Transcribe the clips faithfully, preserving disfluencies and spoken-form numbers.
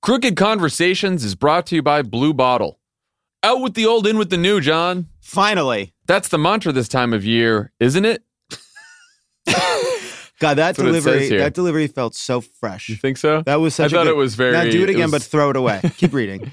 Crooked Conversations is brought to you by Blue Bottle. Out with the old, in with the new, John. Finally. That's the mantra this time of year, isn't it? God, that delivery that delivery felt so fresh. You think so? That was such I a thought good, it was very... Now do it again, it was, but throw it away. Keep reading.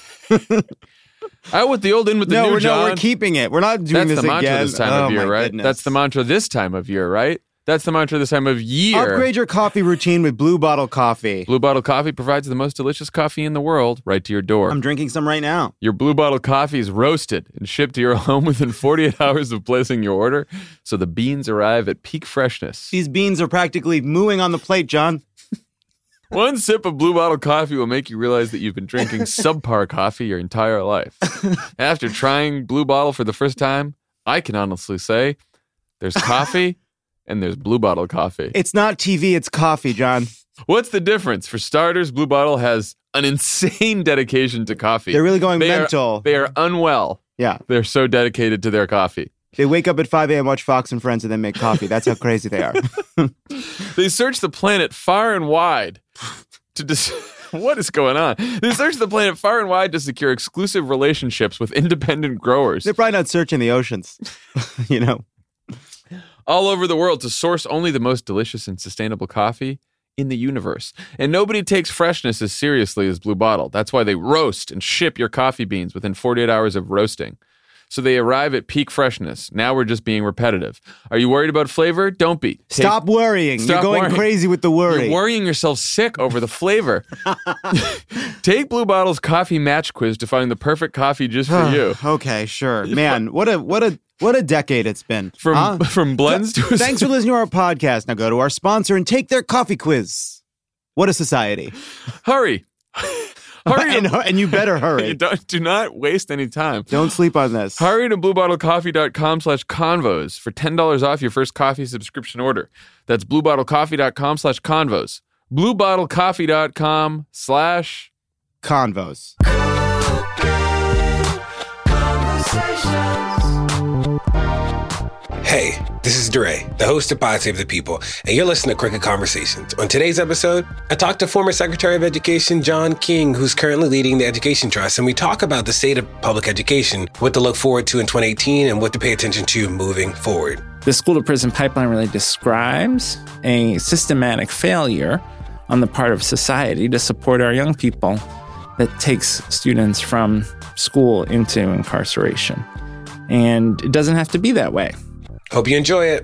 Out with the old, in with the no, new, we're, John. No, we're keeping it. We're not doing That's this the mantra again. this time oh, of year, my right? Goodness. That's the mantra this time of year, right? That's the mantra this time of year. Upgrade your coffee routine with Blue Bottle Coffee. Blue Bottle Coffee provides the most delicious coffee in the world right to your door. I'm drinking some right now. Your Blue Bottle Coffee is roasted and shipped to your home within forty-eight hours of placing your order, so the beans arrive at peak freshness. These beans are practically mooing on the plate, John. One sip of Blue Bottle Coffee will make you realize that you've been drinking subpar coffee your entire life. After trying Blue Bottle for the first time, I can honestly say there's coffee and there's Blue Bottle Coffee. It's not T V, it's coffee, John. What's the difference? For starters, Blue Bottle has an insane dedication to coffee. They're really going they mental. Are, they are unwell. Yeah. They're so dedicated to their coffee. They wake up at five a.m., watch Fox and Friends, and then make coffee. That's how crazy they are. They search the planet far and wide to dis- What is going on? They search the planet far and wide to secure exclusive relationships with independent growers. They're probably not searching the oceans, you know. All over the world to source only the most delicious and sustainable coffee in the universe. And nobody takes freshness as seriously as Blue Bottle. That's why they roast and ship your coffee beans within forty-eight hours of roasting. So they arrive at peak freshness. Now we're just being repetitive. Are you worried about flavor? Don't be. Take, Stop worrying. stop You're going worrying. crazy with the worry. You're worrying yourself sick over the flavor. Take Blue Bottle's coffee match quiz to find the perfect coffee just for you. Okay, sure. Man, what a what a what a decade it's been. From huh? from blends to... Thanks for listening to our podcast. Now go to our sponsor and take their coffee quiz. What a society. Hurry. Hurry. and, and you better hurry. You don't, do not waste any time. Don't sleep on this. Hurry to bluebottlecoffee.com slash convos for ten dollars off your first coffee subscription order. That's bluebottlecoffee.com slash convos. bluebottlecoffee.com slash convos. Hey, this is DeRay, the host of Pod Save the People, and you're listening to Crooked Conversations. On today's episode, I talked to former Secretary of Education John King, who's currently leading the Education Trust, and we talk about the state of public education, what to look forward to in twenty eighteen, and what to pay attention to moving forward. The school-to-prison pipeline really describes a systematic failure on the part of society to support our young people that takes students from school into incarceration. And it doesn't have to be that way. Hope you enjoy it.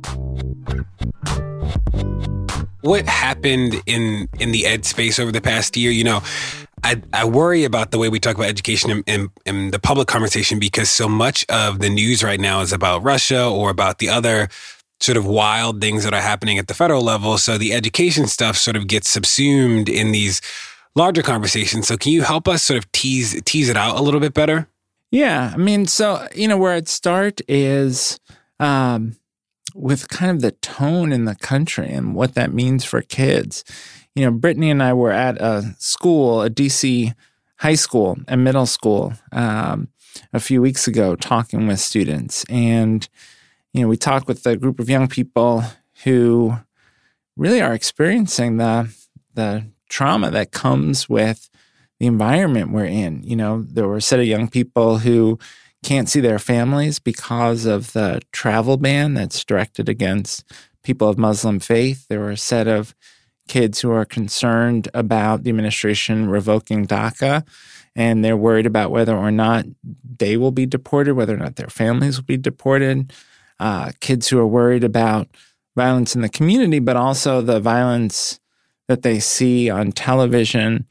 What happened in, in the ed space over the past year? You know, I, I worry about the way we talk about education in, in, in the public conversation because so much of the news right now is about Russia or about the other sort of wild things that are happening at the federal level. So the education stuff sort of gets subsumed in these larger conversations. So can you help us sort of tease tease it out a little bit better? Yeah. I mean, so, you know, where I'd start is um, with kind of the tone in the country and what that means for kids. You know, Brittany and I were at a school, a D C high school and middle school um, a few weeks ago talking with students. And, you know, we talked with a group of young people who really are experiencing the the trauma that comes with the environment we're in. You know, there were a set of young people who can't see their families because of the travel ban that's directed against people of Muslim faith. There were a set of kids who are concerned about the administration revoking DACA, and they're worried about whether or not they will be deported, whether or not their families will be deported. Uh, kids who are worried about violence in the community, but also the violence that they see on television,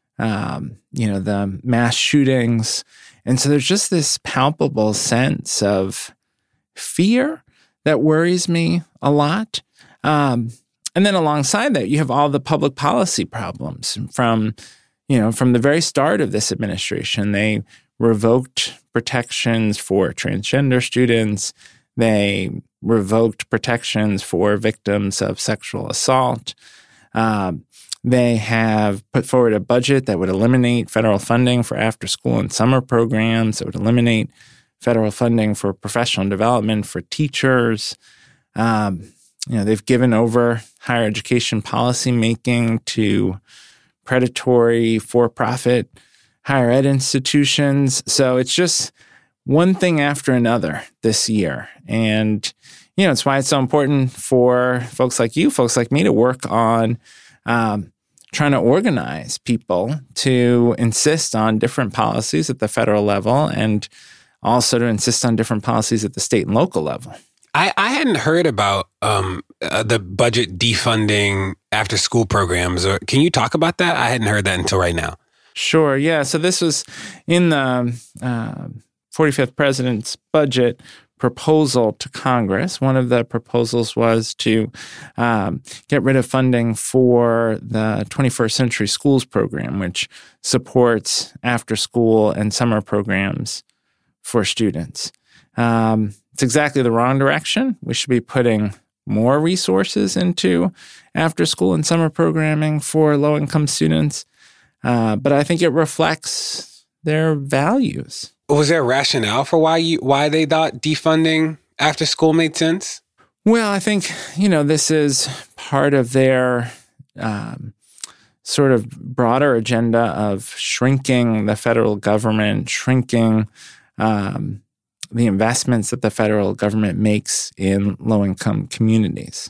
um, you know, the mass shootings. And so there's just this palpable sense of fear that worries me a lot. Um, and then alongside that, you have all the public policy problems from, you know, from the very start of this administration. They revoked protections for transgender students. They revoked protections for victims of sexual assault. Um, they have put forward a budget that would eliminate federal funding for after-school and summer programs. It would eliminate federal funding for professional development for teachers. Um, you know, they've given over higher education policy making to predatory for-profit higher ed institutions. So it's just one thing after another this year. And, you know, it's why it's so important for folks like you, folks like me, to work on um, trying to organize people to insist on different policies at the federal level and also to insist on different policies at the state and local level. I, I hadn't heard about um, uh, the budget defunding after school programs. Or, can you talk about that? I hadn't heard that until right now. Sure. Yeah. So this was in the uh, forty-fifth president's budget proposal to Congress. One of the proposals was to um, get rid of funding for the twenty-first Century Schools program, which supports after-school and summer programs for students. Um, it's exactly the wrong direction. We should be putting more resources into after-school and summer programming for low-income students. Uh, but I think it reflects their values. Was there a rationale for why you why they thought defunding after school made sense? Well, I think, you know, this is part of their um, sort of broader agenda of shrinking the federal government, shrinking um, the investments that the federal government makes in low-income communities.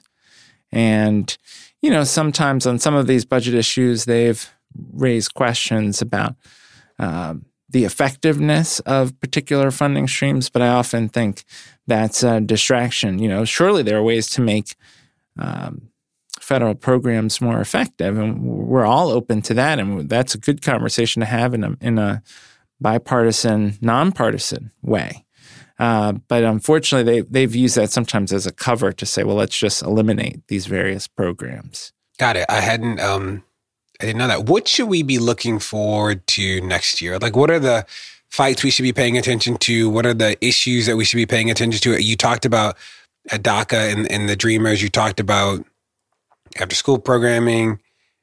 And, you know, sometimes on some of these budget issues, they've raised questions about um, the effectiveness of particular funding streams, but I often think that's a distraction. You know, surely there are ways to make um, federal programs more effective, and we're all open to that, and that's a good conversation to have in a, in a bipartisan, nonpartisan way. Uh, but unfortunately, they, they've used that sometimes as a cover to say, well, let's just eliminate these various programs. Got it. I hadn't, um, I didn't know that. What should we be looking forward to next year? Like, what are the fights we should be paying attention to? What are the issues that we should be paying attention to? You talked about at DACA and, and the Dreamers. You talked about after school programming.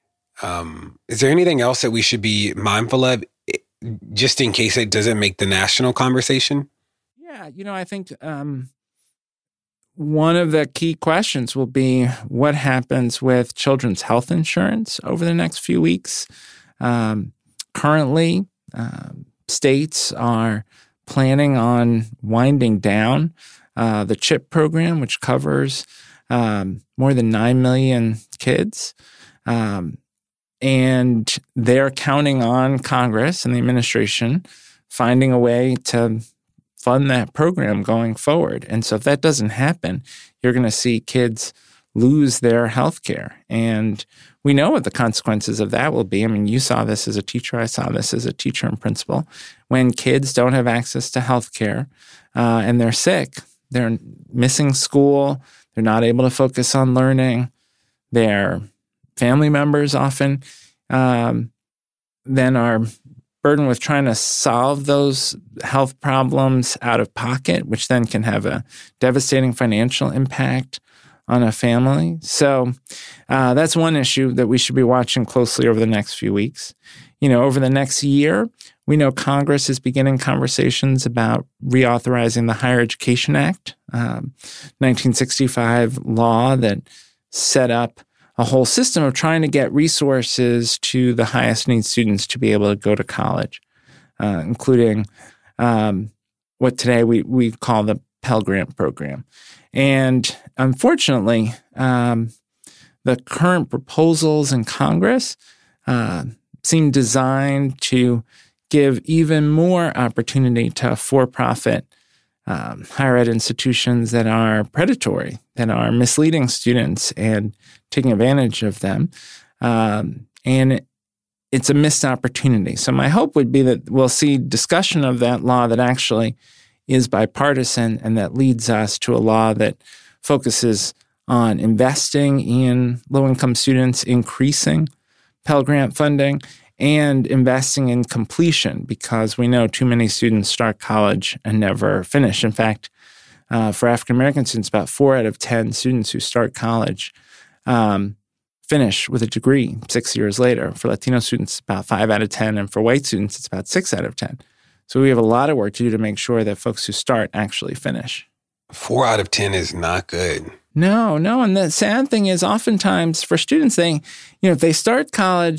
Um, is there anything else that we should be mindful of just in case it doesn't make the national conversation? Yeah, you know, I think um, one of the key questions will be what happens with children's health insurance over the next few weeks. Um, currently, uh, states are planning on winding down uh, the CHIP program, which covers um, more than nine million kids. Um, and they're counting on Congress and the administration finding a way to fund that program going forward. And so if that doesn't happen, you're going to see kids lose their health care. And we know what the consequences of that will be. I mean, you saw this as a teacher. I saw this as a teacher and principal. When kids don't have access to health care uh, and they're sick, they're missing school, they're not able to focus on learning, their family members often um, then are burdened with trying to solve those health problems out of pocket, which then can have a devastating financial impact on a family. So uh, that's one issue that we should be watching closely over the next few weeks. You know, over the next year, we know Congress is beginning conversations about reauthorizing the Higher Education Act, um, nineteen sixty-five law that set up a whole system of trying to get resources to the highest need students to be able to go to college, uh, including um, what today we, we call the Pell Grant program. And unfortunately, um, the current proposals in Congress uh, seem designed to give even more opportunity to for-profit Um, higher ed institutions that are predatory, that are misleading students and taking advantage of them. Um, and it, it's a missed opportunity. So my hope would be that we'll see discussion of that law that actually is bipartisan and that leads us to a law that focuses on investing in low-income students, increasing Pell Grant funding, and investing in completion, because we know too many students start college and never finish. In fact, uh, for African-American students, about four out of ten students who start college um, finish with a degree six years later. For Latino students, about five out of ten, and for white students, it's about six out of ten. So we have a lot of work to do to make sure that folks who start actually finish. Four out of ten is not good. No, no. And the sad thing is oftentimes for students, they, you know, if they start college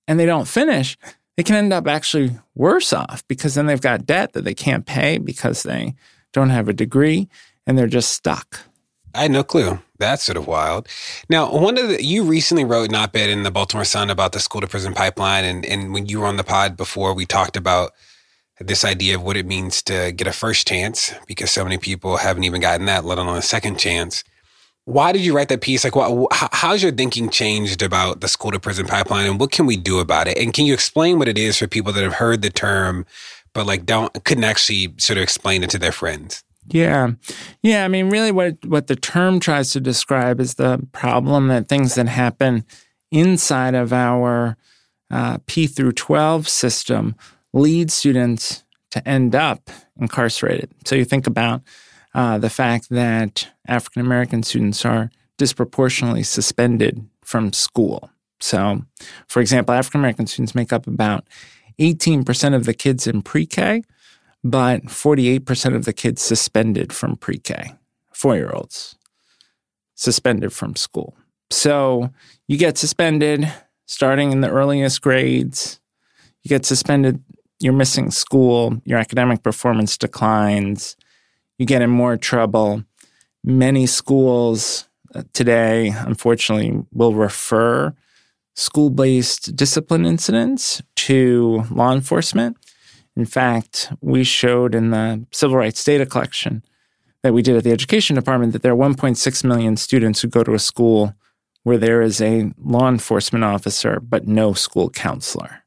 and they don't finish, they can end up actually worse off because then they've got debt that they can't pay because they don't have a degree and they're just stuck. I had no clue. That's sort of wild. Now, one of the, you recently wrote an op-ed in the Baltimore Sun about the school to prison pipeline. And, and when you were on the pod before, we talked about this idea of what it means to get a first chance, because so many people haven't even gotten that, let alone a second chance. Why did you write that piece? Like, what, how's your thinking changed about the school to prison pipeline, and what can we do about it? And can you explain what it is for people that have heard the term, but like don't couldn't actually sort of explain it to their friends? Yeah. Yeah. I mean, really what, what the term tries to describe is the problem that things that happen inside of our uh, P through twelve system lead students to end up incarcerated. So you think about uh, the fact that African-American students are disproportionately suspended from school. So, for example, African-American students make up about eighteen percent of the kids in pre-K, but forty-eight percent of the kids suspended from pre-K, four-year-olds suspended from school. So you get suspended starting in the earliest grades. You get suspended, you're missing school, your academic performance declines, you get in more trouble. Many schools today, unfortunately, will refer school-based discipline incidents to law enforcement. In fact, we showed in the civil rights data collection that we did at the education department that there are one point six million students who go to a school where there is a law enforcement officer but no school counselor.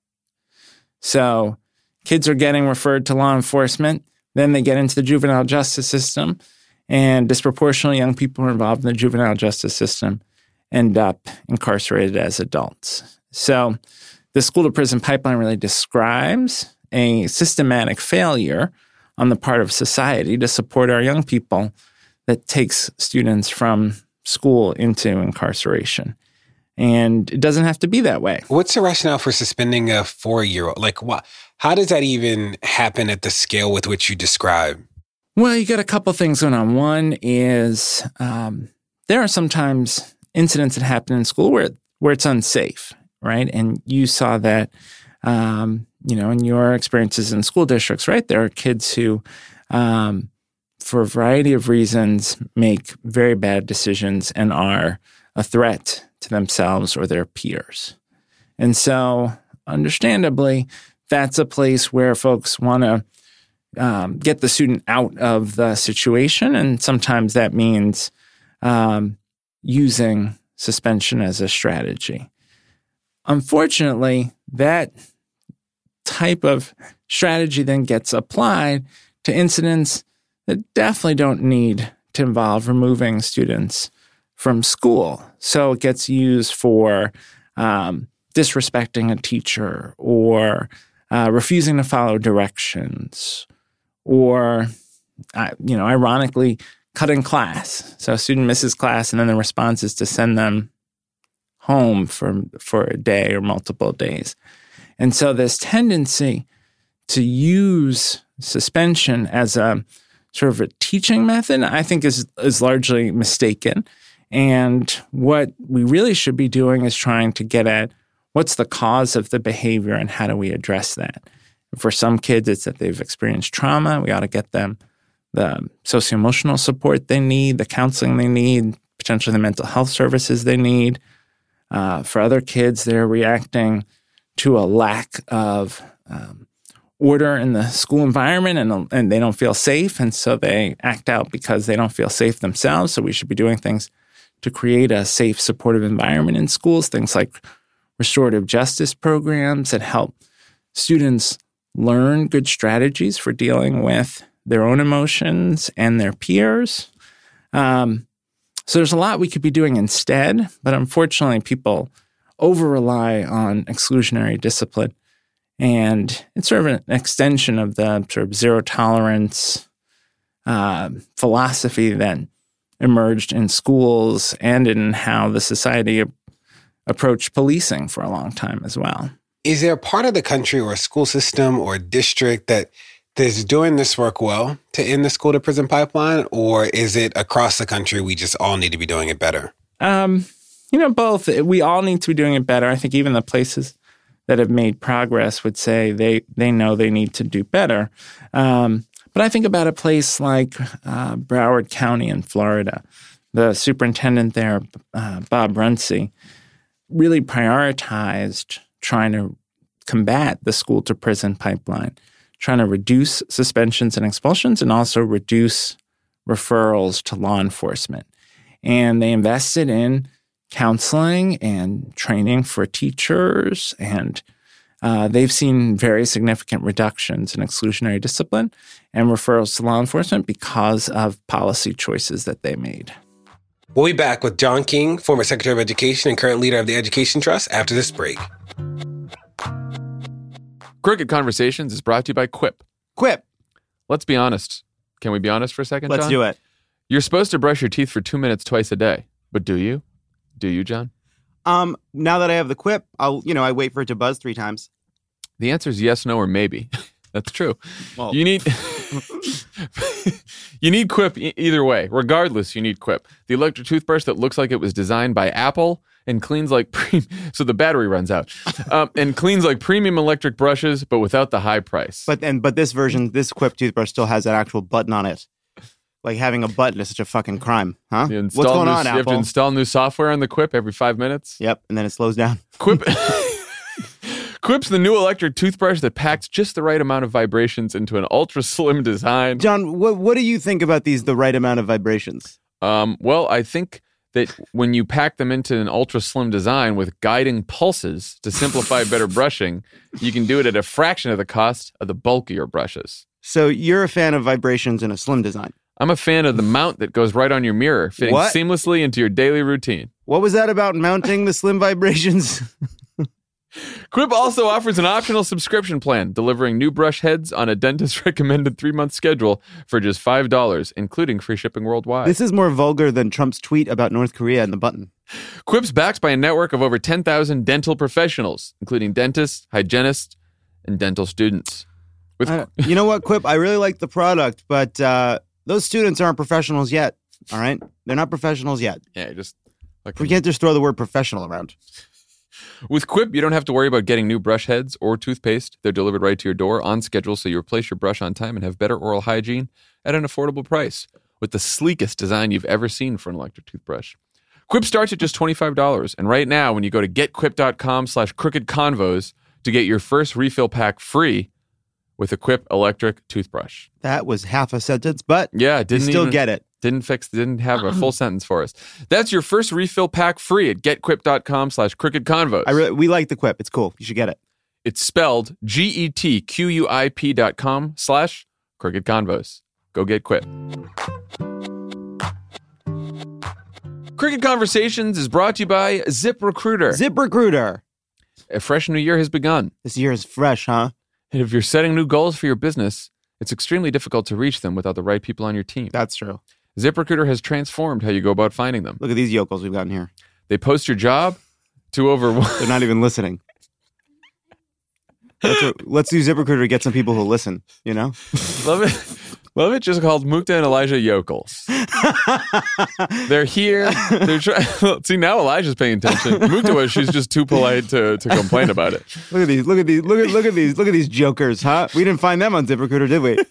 So kids are getting referred to law enforcement, then they get into the juvenile justice system, and disproportionately young people who are involved in the juvenile justice system end up incarcerated as adults. So the school to prison pipeline really describes a systematic failure on the part of society to support our young people that takes students from school into incarceration. And it doesn't have to be that way. What's the rationale for suspending a four-year-old? Like, what? How does that even happen at the scale with which you describe? Well, you got a couple things going on. One is um, there are sometimes incidents that happen in school where where it's unsafe, right? And you saw that, um, you know, in your experiences in school districts, right? There are kids who, um, for a variety of reasons, make very bad decisions and are a threat to themselves or their peers. And so, understandably, that's a place where folks want to um, get the student out of the situation. And sometimes that means um, using suspension as a strategy. Unfortunately, that type of strategy then gets applied to incidents that definitely don't need to involve removing students from school. So it gets used for um, disrespecting a teacher or uh, refusing to follow directions or, uh, you know, ironically, cutting class. So a student misses class and then the response is to send them home for, for a day or multiple days. And so this tendency to use suspension as a sort of a teaching method, I think is is largely mistaken. And what we really should be doing is trying to get at what's the cause of the behavior and how do we address that. For some kids, it's that they've experienced trauma. We ought to get them the socio-emotional support they need, the counseling they need, potentially the mental health services they need. Uh, for other kids, they're reacting to a lack of um, order in the school environment and, and they don't feel safe. And so they act out because they don't feel safe themselves. So we should be doing things to create a safe, supportive environment in schools, things like restorative justice programs that help students learn good strategies for dealing with their own emotions and their peers. Um, so there's a lot we could be doing instead, but unfortunately people over-rely on exclusionary discipline. And it's sort of an extension of the sort of zero-tolerance uh, philosophy that emerged in schools and in how the society a- approached policing for a long time as well. Is there a part of the country or a school system or a district that is doing this work well to end the school to prison pipeline, or is it across the country we just all need to be doing it better? Um, you know, both. We all need to be doing it better. I think even the places that have made progress would say they they know they need to do better. Um, but I think about a place like uh, Broward County in Florida. The superintendent there, uh, Bob Runcie, really prioritized trying to combat the school-to-prison pipeline, trying to reduce suspensions and expulsions and also reduce referrals to law enforcement. And they invested in counseling and training for teachers, and uh, they've seen very significant reductions in exclusionary discipline and referrals to law enforcement because of policy choices that they made. We'll be back with John King, former Secretary of Education and current leader of the Education Trust, after this break. Crooked Conversations is brought to you by Quip. Quip. Let's be honest. Can we be honest for a second, Let's John? do it. You're supposed to brush your teeth for two minutes twice a day, but do you? Do you, John? Um, now that I have the Quip, I'll, you know, I wait for it to buzz three times. The answer is yes, no, or maybe. That's true. Well. You need you need Quip e- either way. Regardless, you need Quip. The electric toothbrush that looks like it was designed by Apple and cleans like pre- so the battery runs out um, and cleans like premium electric brushes, but without the high price. But and but this version, this Quip toothbrush still has an actual button on it. Like having a button is such a fucking crime, huh? You What's install going new, on, You have to Apple? install new software on the Quip every five minutes. Yep, and then it slows down. Quip. Quip's the new electric toothbrush that packs just the right amount of vibrations into an ultra slim design. John, what what do you think about these? The right amount of vibrations? Um, well, I think that when you pack them into an ultra slim design with guiding pulses to simplify better brushing, you can do it at a fraction of the cost of the bulkier brushes. So you're a fan of vibrations in a slim design? I'm a fan of the mount that goes right on your mirror, fitting What? seamlessly into your daily routine. What was that about mounting the slim vibrations? Quip also offers an optional subscription plan, delivering new brush heads on a dentist's recommended three-month schedule for just five dollars, including free shipping worldwide. This is more vulgar than Trump's tweet about North Korea and the button. Quip's backed by a network of over ten thousand dental professionals, including dentists, hygienists, and dental students. With Uh, you know what, Quip? I really like the product, but uh, those students aren't professionals yet, all right? They're not professionals yet. yeah, just like We can't just throw the word professional around. With Quip, you don't have to worry about getting new brush heads or toothpaste. They're delivered right to your door on schedule, so you replace your brush on time and have better oral hygiene at an affordable price with the sleekest design you've ever seen for an electric toothbrush. Quip starts at just twenty-five dollars, and right now, when you go to getquip.com slash crooked convos to get your first refill pack free with a Quip electric toothbrush. That was half a sentence, but Yeah, you didn't still even, get it. Didn't fix, didn't have a full sentence for us. That's your first refill pack free at getquip.com slash crooked convos. I really, we like the Quip. It's cool. You should get it. It's spelled G E T Q U I P dot com slash crooked convos. Go get Quip. Crooked Conversations is brought to you by ZipRecruiter. ZipRecruiter. A fresh new year has begun. This year is fresh, huh? And if you're setting new goals for your business, it's extremely difficult to reach them without the right people on your team. That's true. ZipRecruiter has transformed how you go about finding them. Look at these yokels we've gotten here. They post your job to over They're not even listening. Let's, let's do ZipRecruiter to get some people who listen, you know? Love it. Love it. Just called Mukta and Elijah Yokels. They're here. They're trying. See, now Elijah's paying attention. Mukta was. She's just too polite to, to complain about it. Look at these. Look at these. Look at look at these. Look at these jokers, huh? We didn't find them on ZipRecruiter, did we?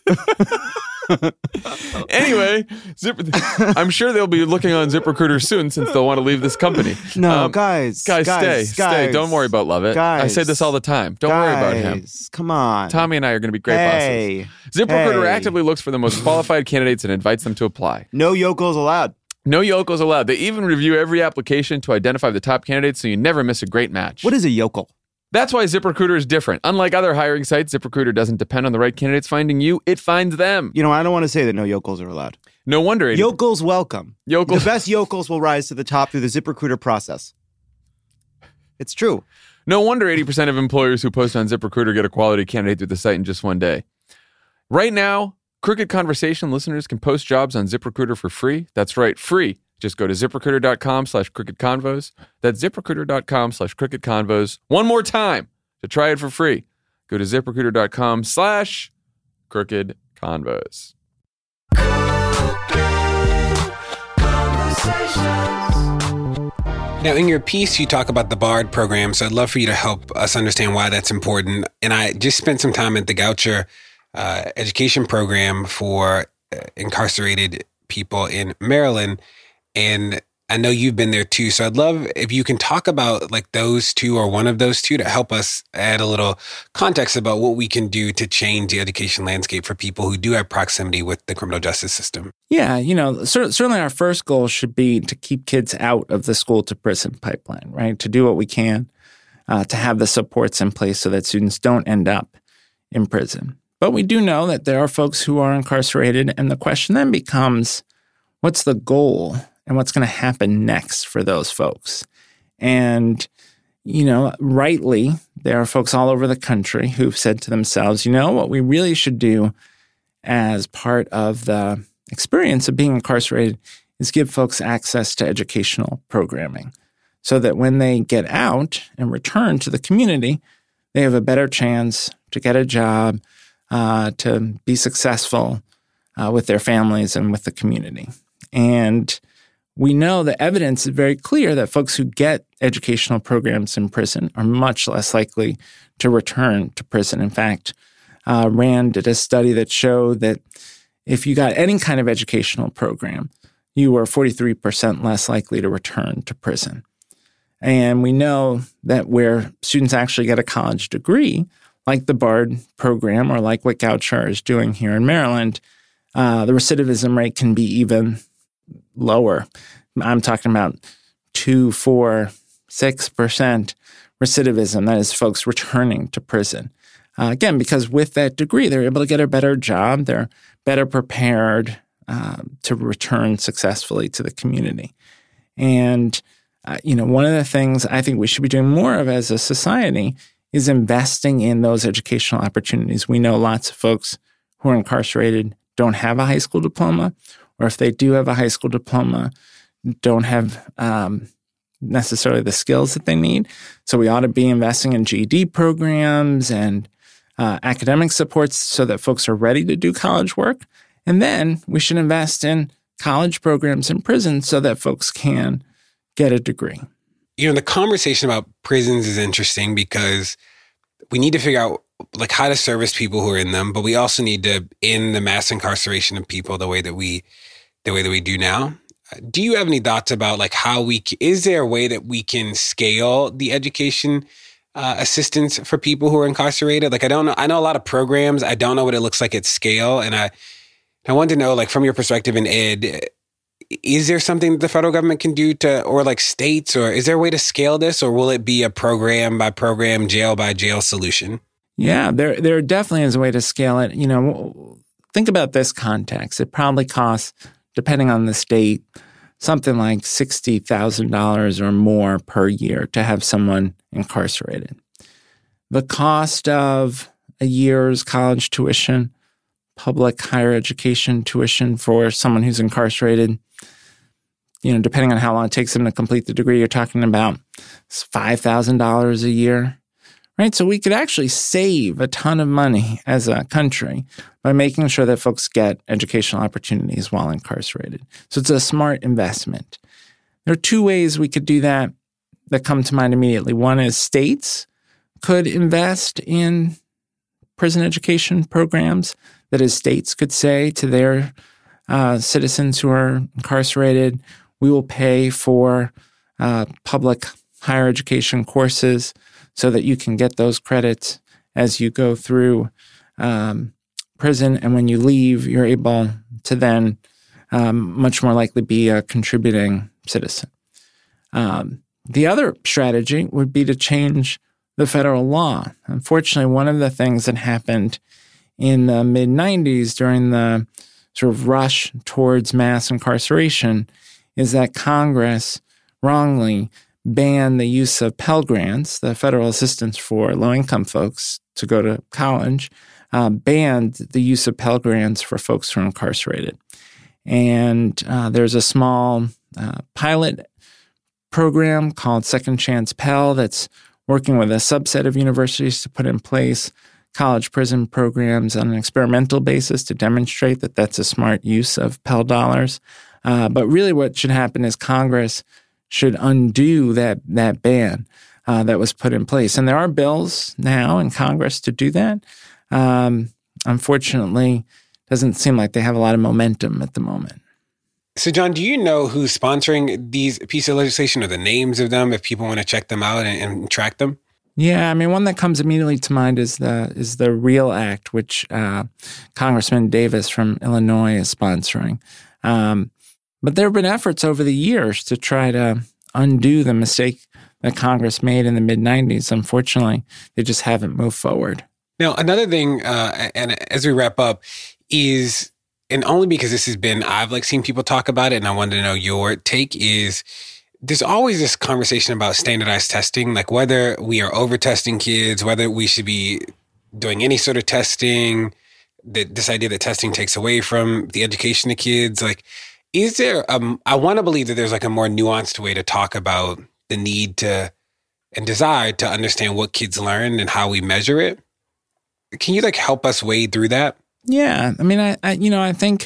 Anyway, Zip, I'm sure they'll be looking on ZipRecruiter soon since they'll want to leave this company. No, Um, guys, Guys, stay. guys, Stay. guys. Don't worry about Lovett. I say this all the time. Don't worry about him. Guys, come on. Tommy and I are going to be great Hey. bosses. ZipRecruiter Hey. actively looks for the most qualified candidates and invites them to apply. No yokels allowed. No yokels allowed. They even review every application to identify the top candidates so you never miss a great match. What is a yokel? That's why ZipRecruiter is different. Unlike other hiring sites, ZipRecruiter doesn't depend on the right candidates finding you. It finds them. You know, I don't want to say that no yokels are allowed. No wonder. It, Yokels welcome. Yokels. The best yokels will rise to the top through the ZipRecruiter process. It's true. No wonder eighty percent of employers who post on ZipRecruiter get a quality candidate through the site in just one day. Right now, Crooked Conversation listeners can post jobs on ZipRecruiter for free. That's right, free. Just go to ZipRecruiter.com slash crooked convos. That's ZipRecruiter.com slash crooked convos. One more time to try it for free. Go to ZipRecruiter.com slash crooked convos. Now, in your piece, you talk about the BARD program, so I'd love for you to help us understand why that's important. And I just spent some time at the Goucher uh, education program for uh, incarcerated people in Maryland, and I know you've been there too. So I'd love if you can talk about like those two or one of those two to help us add a little context about what we can do to change the education landscape for people who do have proximity with the criminal justice system. Yeah, you know, cer- certainly our first goal should be to keep kids out of the school to prison pipeline, right? To do what we can uh, to have the supports in place so that students don't end up in prison. But we do know that there are folks who are incarcerated, and the question then becomes, what's the goal? And what's going to happen next for those folks? And, you know, rightly, there are folks all over the country who've said to themselves, you know, what we really should do as part of the experience of being incarcerated is give folks access to educational programming so that when they get out and return to the community, they have a better chance to get a job, uh, to be successful uh, with their families and with the community. And we know the evidence is very clear that folks who get educational programs in prison are much less likely to return to prison. In fact, uh, Rand did a study that showed that if you got any kind of educational program, you were forty-three percent less likely to return to prison. And we know that where students actually get a college degree, like the BARD program or like what Goucher is doing here in Maryland, uh, the recidivism rate can be even lower. I'm talking about two, four, six percent recidivism. That is folks returning to prison. Uh, again, because with that degree, they're able to get a better job. They're better prepared uh, to return successfully to the community. And, uh, you know, one of the things I think we should be doing more of as a society is investing in those educational opportunities. We know lots of folks who are incarcerated don't have a high school diploma, or if they do have a high school diploma, don't have um, necessarily the skills that they need. So we ought to be investing in G E D programs and uh, academic supports so that folks are ready to do college work. And then we should invest in college programs in prison so that folks can get a degree. You know, the conversation about prisons is interesting because we need to figure out like how to service people who are in them, but we also need to end the mass incarceration of people the way that we the way that we do now. Do you have any thoughts about like how we, is there a way that we can scale the education uh, assistance for people who are incarcerated? Like, I don't know. I know a lot of programs. I don't know what it looks like at scale. And I, I want to know, like, from your perspective in ed, is there something the federal government can do to, or like states, or is there a way to scale this, or will it be a program by program, jail by jail solution? Yeah, there, there definitely is a way to scale it. You know, think about this context. It probably costs, depending on the state, something like sixty thousand dollars or more per year to have someone incarcerated. The cost of a year's college tuition, public higher education tuition for someone who's incarcerated, you know, depending on how long it takes them to complete the degree, you're talking about five thousand dollars a year. Right? So we could actually save a ton of money as a country by making sure that folks get educational opportunities while incarcerated. So it's a smart investment. There are two ways we could do that that come to mind immediately. One is states could invest in prison education programs. That is, states could say to their uh, citizens who are incarcerated, we will pay for uh, public higher education courses so that you can get those credits as you go through um, prison. And when you leave, you're able to then um, much more likely be a contributing citizen. Um, the other strategy would be to change the federal law. Unfortunately, one of the things that happened in the mid nineties during the sort of rush towards mass incarceration is that Congress wrongly banned the use of Pell Grants, the federal assistance for low-income folks to go to college, uh, banned the use of Pell Grants for folks who are incarcerated. And uh, there's a small uh, pilot program called Second Chance Pell that's working with a subset of universities to put in place college prison programs on an experimental basis to demonstrate that that's a smart use of Pell dollars. Uh, but really what should happen is Congress should undo that that ban uh, that was put in place. And there are bills now in Congress to do that. Um, unfortunately, doesn't seem like they have a lot of momentum at the moment. So, John, do you know who's sponsoring these pieces of legislation or the names of them if people want to check them out and, and track them? Yeah, I mean, one that comes immediately to mind is the is the REAL Act, which uh, Congressman Davis from Illinois is sponsoring. Um, but there have been efforts over the years to try to undo the mistake that Congress made in the mid nineties. Unfortunately, they just haven't moved forward. Now, another thing, uh, and as we wrap up, is, and only because this has been, I've like seen people talk about it, and I wanted to know your take, is there's always this conversation about standardized testing, like whether we are over testing kids, whether we should be doing any sort of testing, that this idea that testing takes away from the education of kids. Like, is there, um, I want to believe that there's like a more nuanced way to talk about the need to and desire to understand what kids learn and how we measure it. Can you like help us wade through that? Yeah. I mean, I, I you know, I think,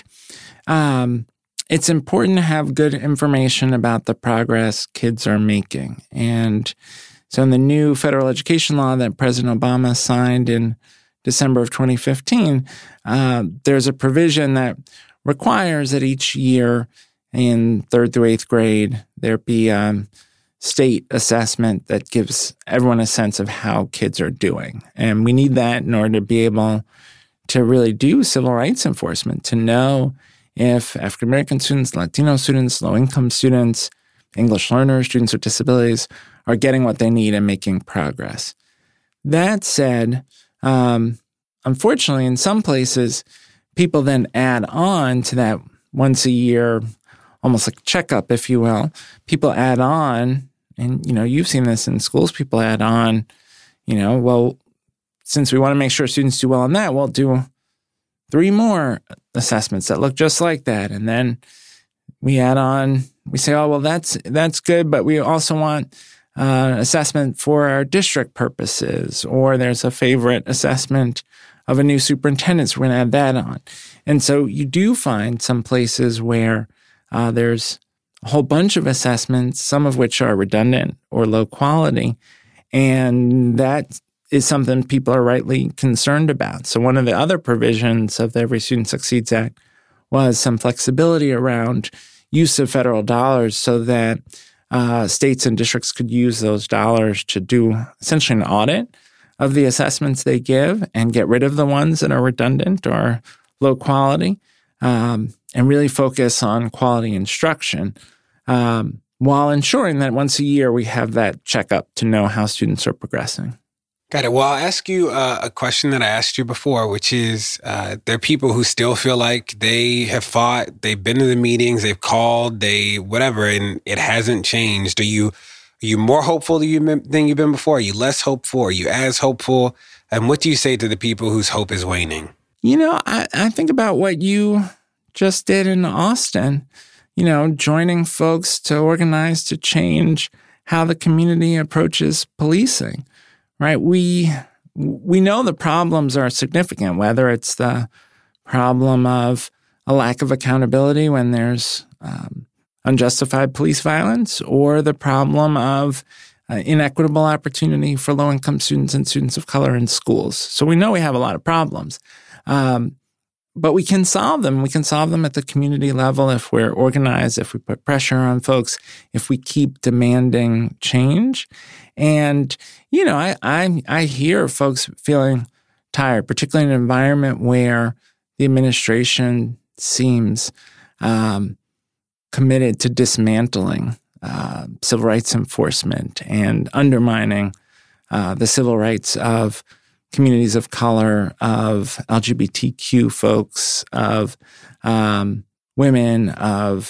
um, it's important to have good information about the progress kids are making. And so in the new federal education law that President Obama signed in December of twenty fifteen, uh, there's a provision that requires that each year in third through eighth grade, there be um, state assessment that gives everyone a sense of how kids are doing. And we need that in order to be able to really do civil rights enforcement, to know if African-American students, Latino students, low-income students, English learners, students with disabilities are getting what they need and making progress. That said, um, unfortunately, in some places, people then add on to that once a year, almost like checkup, if you will. People add on, and you know, you've seen this in schools, people add on, you know, well, since we want to make sure students do well on that, we'll do three more assessments that look just like that. And then we add on, we say, oh, well, that's that's good, but we also want uh, assessment for our district purposes, or there's a favorite assessment of a new superintendent, so we're going to add that on. And so you do find some places where uh, there's a whole bunch of assessments, some of which are redundant or low quality, and that is something people are rightly concerned about. So one of the other provisions of the Every Student Succeeds Act was some flexibility around use of federal dollars so that uh, states and districts could use those dollars to do essentially an audit of the assessments they give and get rid of the ones that are redundant or low quality, um, and really focus on quality instruction, um, while ensuring that once a year we have that checkup to know how students are progressing. Got it. Well, I'll ask you uh, a question that I asked you before, which is uh, there are people who still feel like they have fought, they've been to the meetings, they've called, they whatever, and it hasn't changed. Are you are you more hopeful than, you, than you've been before? Are you less hopeful? Are you as hopeful? And what do you say to the people whose hope is waning? You know, I, I think about what you just did in Austin, you know, joining folks to organize to change how the community approaches policing. Right, we we know the problems are significant, whether it's the problem of a lack of accountability when there's um, unjustified police violence, or the problem of uh, inequitable opportunity for low-income students and students of color in schools. So we know we have a lot of problems, um, but we can solve them. We can solve them at the community level if we're organized, if we put pressure on folks, if we keep demanding change. And, you know, I, I I hear folks feeling tired, particularly in an environment where the administration seems um, committed to dismantling uh, civil rights enforcement and undermining uh, the civil rights of communities of color, of L G B T Q folks, of um, women, of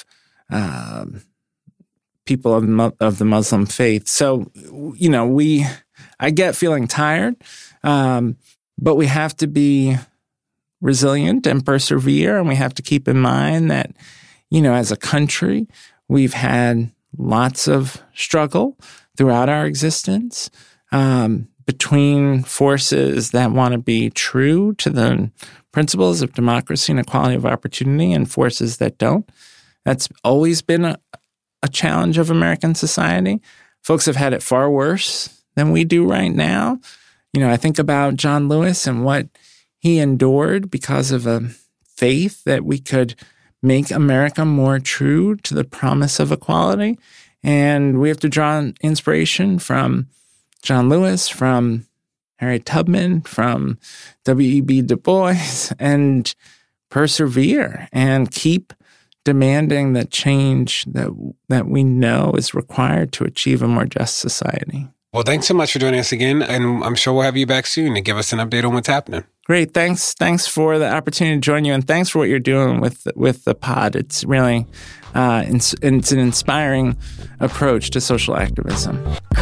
um, people of, of the Muslim faith. So, you know, we, I get feeling tired, um, but we have to be resilient and persevere. And we have to keep in mind that, you know, as a country, we've had lots of struggle throughout our existence, um, between forces that want to be true to the principles of democracy and equality of opportunity and forces that don't. That's always been a, a challenge of American society. Folks have had it far worse than we do right now. You know, I think about John Lewis and what he endured because of a faith that we could make America more true to the promise of equality. And we have to draw inspiration from John Lewis, from Harriet Tubman, from W E B Du Bois, and persevere and keep demanding the change that that we know is required to achieve a more just society. Well, thanks so much for joining us again, and I'm sure we'll have you back soon to give us an update on what's happening. Great. Thanks. Thanks for the opportunity to join you, and thanks for what you're doing with with the pod. It's really uh, it's, it's an inspiring approach to social activism.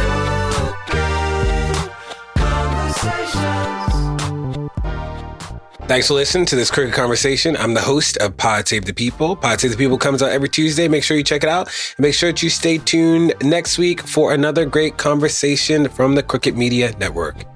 Thanks for listening to this Crooked Conversation. I'm the host of Pod Save the People. Pod Save the People comes out every Tuesday. Make sure you check it out. And make sure that you stay tuned next week for another great conversation from the Crooked Media Network.